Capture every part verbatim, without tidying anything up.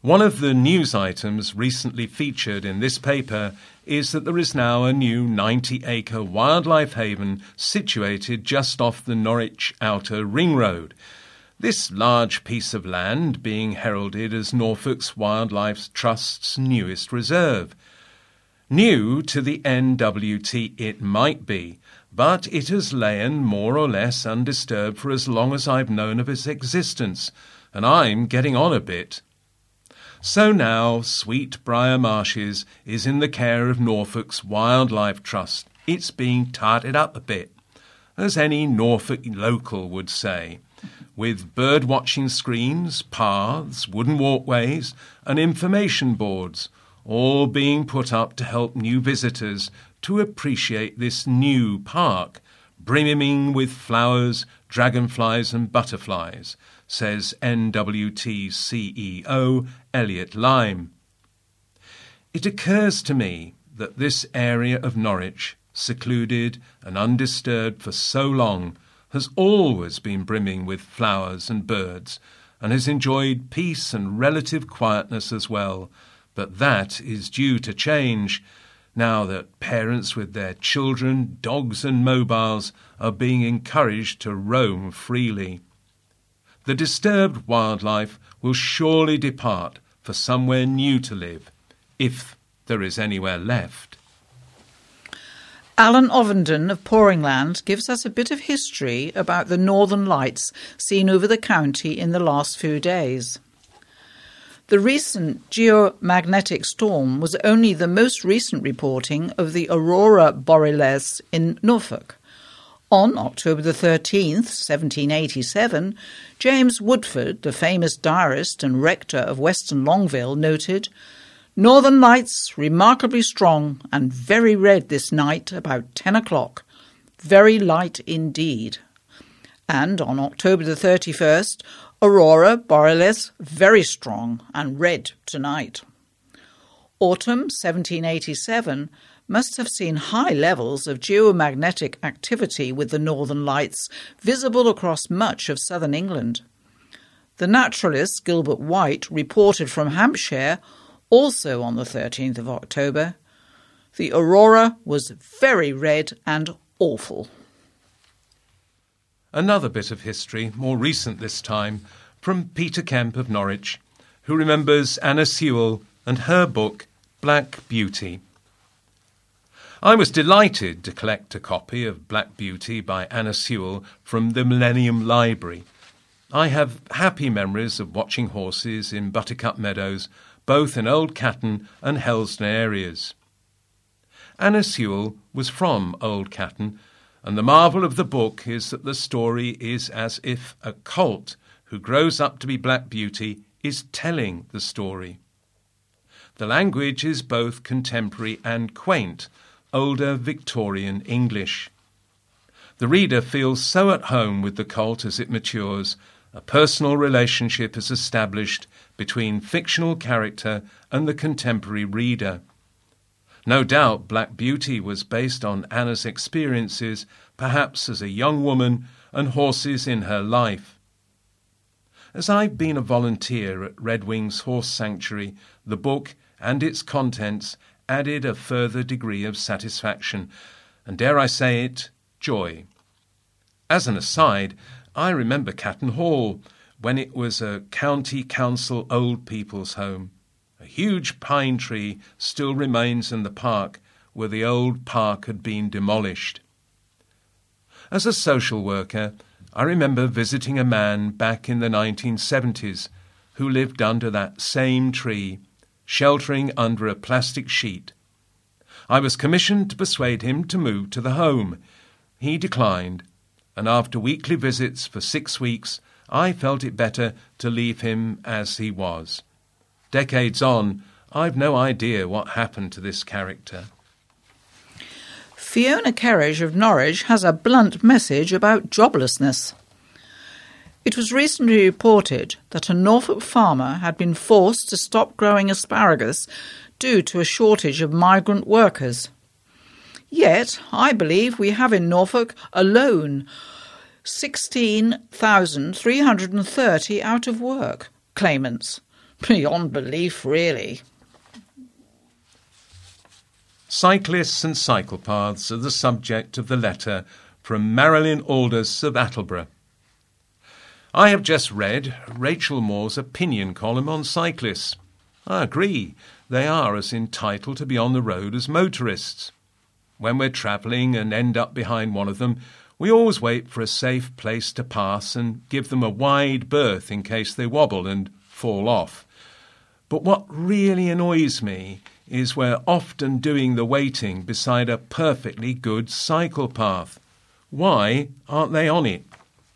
One of the news items recently featured in this paper is that there is now a new ninety-acre wildlife haven situated just off the Norwich Outer Ring Road. This large piece of land being heralded as Norfolk's Wildlife Trust's newest reserve. New to the N W T it might be, but it has lain more or less undisturbed for as long as I've known of its existence, and I'm getting on a bit. So now Sweetbriar Marshes is in the care of Norfolk's Wildlife Trust. It's being tarted up a bit, as any Norfolk local would say, with bird-watching screens, paths, wooden walkways and information boards, all being put up to help new visitors to appreciate this new park, brimming with flowers, dragonflies and butterflies, says N W T C E O Elliot Lyme. It occurs to me that this area of Norwich, secluded and undisturbed for so long, has always been brimming with flowers and birds, and has enjoyed peace and relative quietness as well, but that is due to change, now that parents with their children, dogs and mobiles are being encouraged to roam freely. The disturbed wildlife will surely depart for somewhere new to live, if there is anywhere left. Alan Ovenden of Poringland gives us a bit of history about the northern lights seen over the county in the last few days. The recent geomagnetic storm was only the most recent reporting of the aurora borealis in Norfolk. On October the thirteenth, seventeen eighty-seven, James Woodford, the famous diarist and rector of Weston Longville, noted, "Northern lights remarkably strong and very red this night about ten o'clock. Very light indeed." And on October the thirty-first, aurora borealis very strong and red tonight. Autumn seventeen eighty-seven must have seen high levels of geomagnetic activity with the northern lights visible across much of southern England. The naturalist Gilbert White reported from Hampshire, also on the thirteenth of October, the aurora was very red and awful. Another bit of history, more recent this time, from Peter Kemp of Norwich, who remembers Anna Sewell and her book Black Beauty. I was delighted to collect a copy of Black Beauty by Anna Sewell from the Millennium Library. I have happy memories of watching horses in Buttercup Meadows, both in Old Catton and Helston areas. Anna Sewell was from Old Catton, and the marvel of the book is that the story is as if a colt who grows up to be Black Beauty is telling the story. The language is both contemporary and quaint, older Victorian English. The reader feels so at home with the colt as it matures. A personal relationship is established between fictional character and the contemporary reader. No doubt Black Beauty was based on Anna's experiences, perhaps as a young woman, and horses in her life. As I've been a volunteer at Red Wings Horse Sanctuary, the book and its contents added a further degree of satisfaction, and dare I say it, joy. As an aside, I remember Catton Hall, when it was a county council old people's home. A huge pine tree still remains in the park, where the old park had been demolished. As a social worker, I remember visiting a man back in the nineteen seventies who lived under that same tree, sheltering under a plastic sheet. I was commissioned to persuade him to move to the home. He declined, and after weekly visits for six weeks, I felt it better to leave him as he was. Decades on, I've no idea what happened to this character. Fiona Kerridge of Norwich has a blunt message about joblessness. It was recently reported that a Norfolk farmer had been forced to stop growing asparagus due to a shortage of migrant workers. Yet, I believe we have in Norfolk alone sixteen thousand three hundred thirty out of work claimants, Beyond belief, really. Cyclists and cycle paths are the subject of the letter from Marilyn Aldous of Attleborough. I have just read Rachel Moore's opinion column on cyclists. I agree, they are as entitled to be on the road as motorists. When we're travelling and end up behind one of them, we always wait for a safe place to pass and give them a wide berth in case they wobble and fall off. But what really annoys me is we're often doing the waiting beside a perfectly good cycle path. Why aren't they on it?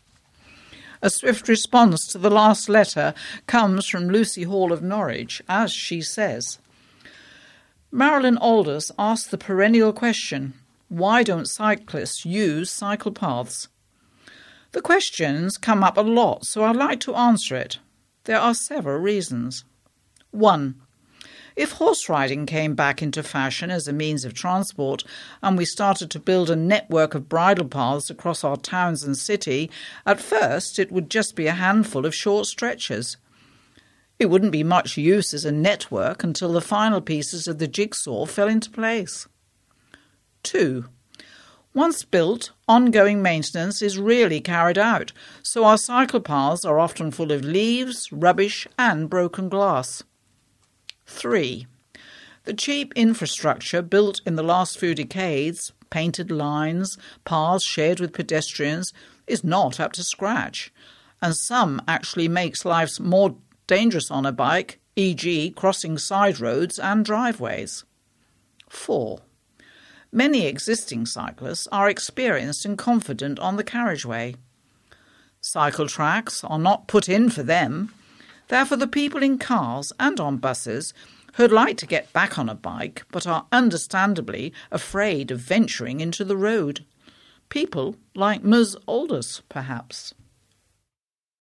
A swift response to the last letter comes from Lucy Hall of Norwich, as she says. Marilyn Aldous asked the perennial question, why don't cyclists use cycle paths? The questions come up a lot, so I'd like to answer it. There are several reasons. One, if horse riding came back into fashion as a means of transport and we started to build a network of bridle paths across our towns and city, at first it would just be a handful of short stretches. It wouldn't be much use as a network until the final pieces of the jigsaw fell into place. Two, once built, ongoing maintenance is rarely carried out, so our cycle paths are often full of leaves, rubbish and broken glass. Three, the cheap infrastructure built in the last few decades, painted lines, paths shared with pedestrians, is not up to scratch, and some actually makes life more dangerous on a bike, for example crossing side roads and driveways. Four, many existing cyclists are experienced and confident on the carriageway. Cycle tracks are not put in for them. They're for the people in cars and on buses who'd like to get back on a bike but are understandably afraid of venturing into the road. People like Miz Aldous, perhaps.